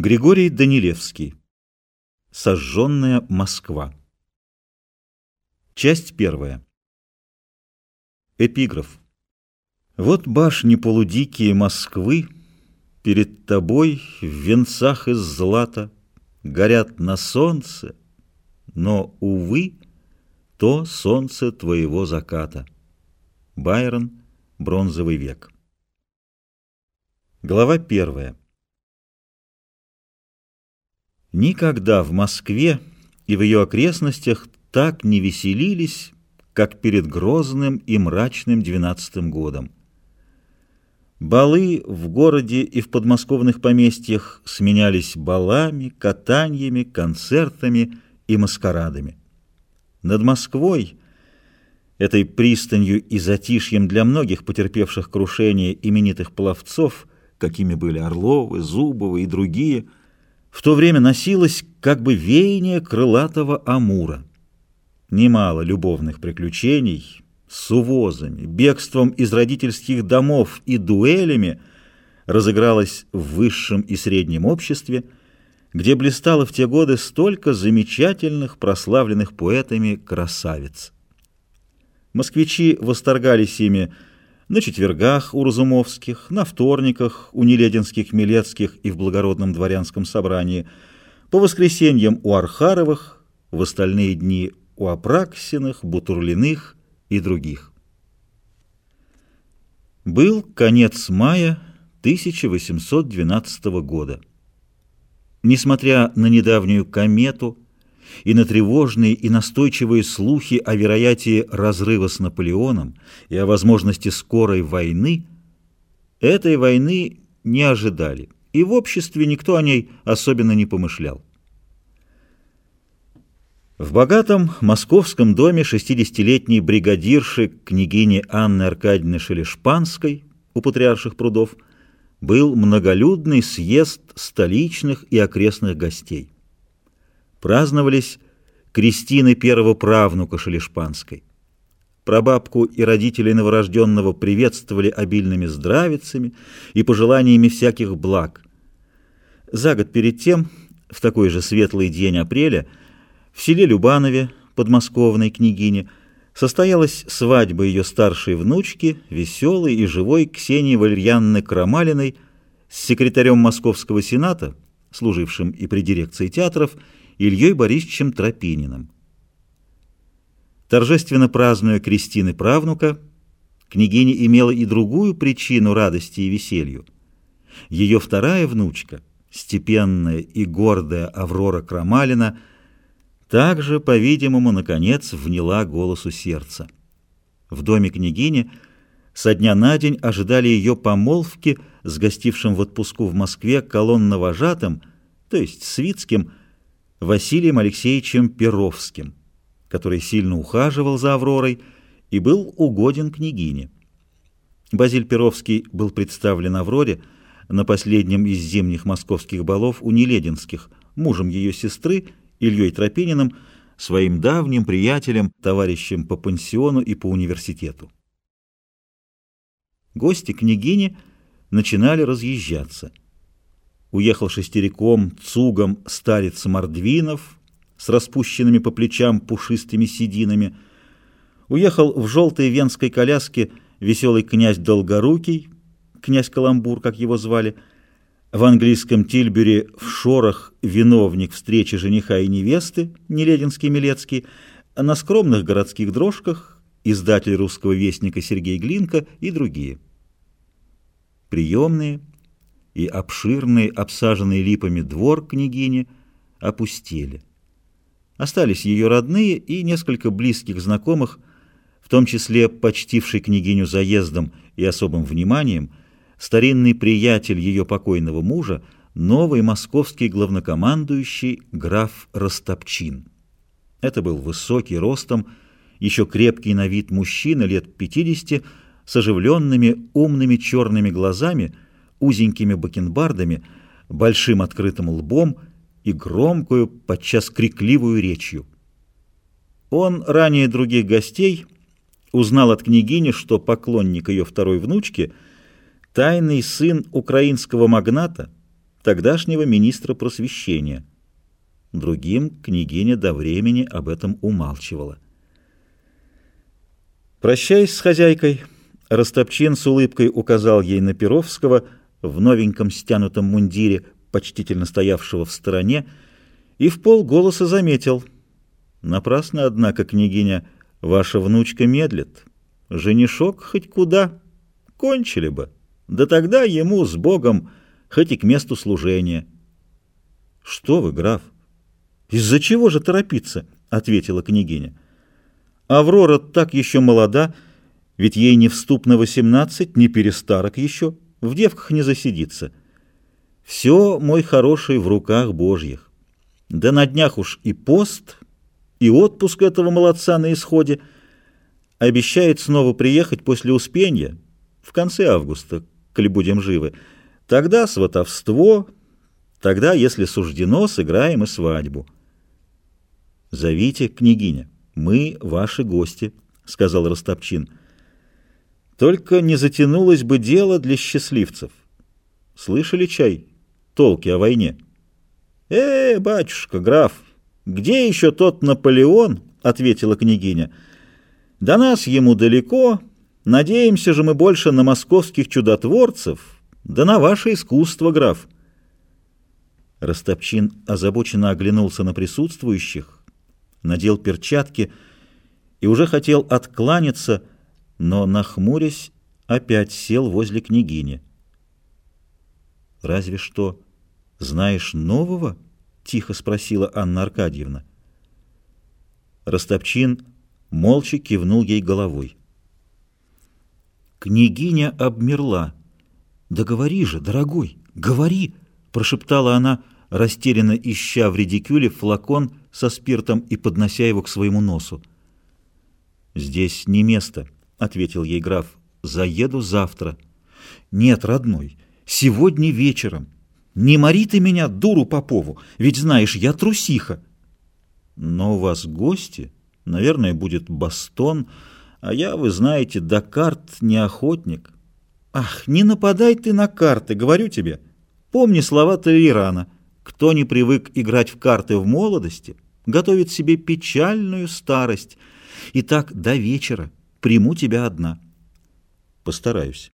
Григорий Данилевский. Сожженная Москва. Часть первая. Эпиграф. Вот башни полудикие Москвы перед тобой в венцах из злата горят на солнце, но, увы, то солнце твоего заката. Байрон. Бронзовый век. Глава первая. Никогда в Москве и в ее окрестностях так не веселились, как перед грозным и мрачным 12-м годом. Балы в городе и в подмосковных поместьях сменялись балами, катаньями, концертами и маскарадами. Над Москвой, этой пристанью и затишьем для многих потерпевших крушение именитых пловцов, какими были Орловы, Зубовы и другие, в то время носилось как бы веяние крылатого Амура. Немало любовных приключений с увозами, бегством из родительских домов и дуэлями разыгралось в высшем и среднем обществе, где блистало в те годы столько замечательных, прославленных поэтами красавиц. Москвичи восторгались ими на четвергах у Разумовских, на вторниках у Нелединских, Милецких и в благородном дворянском собрании, по воскресеньям у Архаровых, в остальные дни у Апраксиных, Бутурлиных и других. Был конец мая 1812 года. Несмотря на недавнюю комету и на тревожные и настойчивые слухи о вероятии разрыва с Наполеоном и о возможности скорой войны, этой войны не ожидали, и в обществе никто о ней особенно не помышлял. В богатом московском доме 60-летней бригадирши княгини Анны Аркадьевны Шелешпанской у Патриарших прудов был многолюдный съезд столичных и окрестных гостей. Праздновались крестины первого правнука Шелешпанской. Прабабку и родителей новорожденного приветствовали обильными здравицами и пожеланиями всяких благ. За год перед тем, в такой же светлый день апреля, в селе Любанове, подмосковной княгине, состоялась свадьба ее старшей внучки, веселой и живой Ксении Валерьяновны Крамалиной, с секретарем Московского сената, служившим и при дирекции театров, Ильей Борисовичем Тропининым. Торжественно празднуя крестины правнука, княгиня имела и другую причину радости и веселью. Ее вторая внучка, степенная и гордая Аврора Крамалина, также, по-видимому, наконец вняла голосу сердца. В доме княгини со дня на день ожидали ее помолвки с гостившим в отпуску в Москве колонновожатым, то есть Свицким, Василием Алексеевичем Перовским, который сильно ухаживал за Авророй и был угоден княгине. Базиль Перовский был представлен Авроре на последнем из зимних московских балов у Нелединских, мужем ее сестры, Ильей Тропининым, своим давним приятелем, товарищем по пансиону и по университету. Гости княгини начинали разъезжаться. Уехал шестериком, цугом старец Мордвинов с распущенными по плечам пушистыми сединами. Уехал в желтой венской коляске веселый князь Долгорукий, князь Каламбур, как его звали, в английском тильбюре в шорах виновник встречи жениха и невесты, Нелединский Милецкий, а на скромных городских дрожках издатель «Русского вестника» Сергей Глинка и другие. Приемные и обширный, обсаженный липами двор княгини опустели. Остались ее родные и несколько близких знакомых, в том числе почтивший княгиню заездом и особым вниманием, старинный приятель ее покойного мужа, новый московский главнокомандующий граф Растопчин. Это был высокий ростом, еще крепкий на вид мужчина лет 50, с оживленными умными черными глазами, узенькими бакенбардами, большим открытым лбом и громкую, подчас крикливую речью. Он ранее других гостей узнал от княгини, что поклонник ее второй внучки — тайный сын украинского магната, тогдашнего министра просвещения. Другим княгиня до времени об этом умалчивала. Прощаясь с хозяйкой, Растопчин с улыбкой указал ей на Перовского в новеньком стянутом мундире, почтительно стоявшего в стороне, и вполголоса заметил: «Напрасно, однако, княгиня, ваша внучка медлит. Женишок хоть куда, кончили бы, да тогда ему с Богом хоть и к месту служения». «Что вы, граф, из-за чего же торопиться?» — ответила княгиня. «Аврора так еще молода, ведь ей не вступ на 18, не перестарок еще, в девках не засидится. Все, мой хороший, в руках Божьих. Да на днях уж и пост, и отпуск этого молодца на исходе. Обещает снова приехать после Успенья, в конце августа, коли будем живы. Тогда сватовство, тогда, если суждено, сыграем и свадьбу». «Зовите, княгиня, мы ваши гости», — сказал Растопчин. «Только не затянулось бы дело для счастливцев. Слышали, чай, толки о войне?» Батюшка, граф, где еще тот Наполеон?» — ответила княгиня. «До нас ему далеко, надеемся же мы больше на московских чудотворцев, да на ваше искусство, граф». Растопчин озабоченно оглянулся на присутствующих, надел перчатки и уже хотел откланяться, но, нахмурясь, опять сел возле княгини. «Разве что знаешь нового?» — тихо спросила Анна Аркадьевна. Растопчин молча кивнул ей головой. Княгиня обмерла. «Да говори же, дорогой, говори!» — прошептала она, растерянно ища в редикюле флакон со спиртом и поднося его к своему носу. «Здесь не место», — ответил ей граф. «Заеду завтра». «Нет, родной, сегодня вечером. Не мори ты меня, дуру Попову, ведь знаешь, я трусиха». «Но у вас гости, наверное, будет Бастон, а я, вы знаете, до карт не охотник». «Ах, не нападай ты на карты, говорю тебе. Помни слова Толерана: кто не привык играть в карты в молодости, готовит себе печальную старость. Итак, до вечера приму тебя одна». «Постараюсь».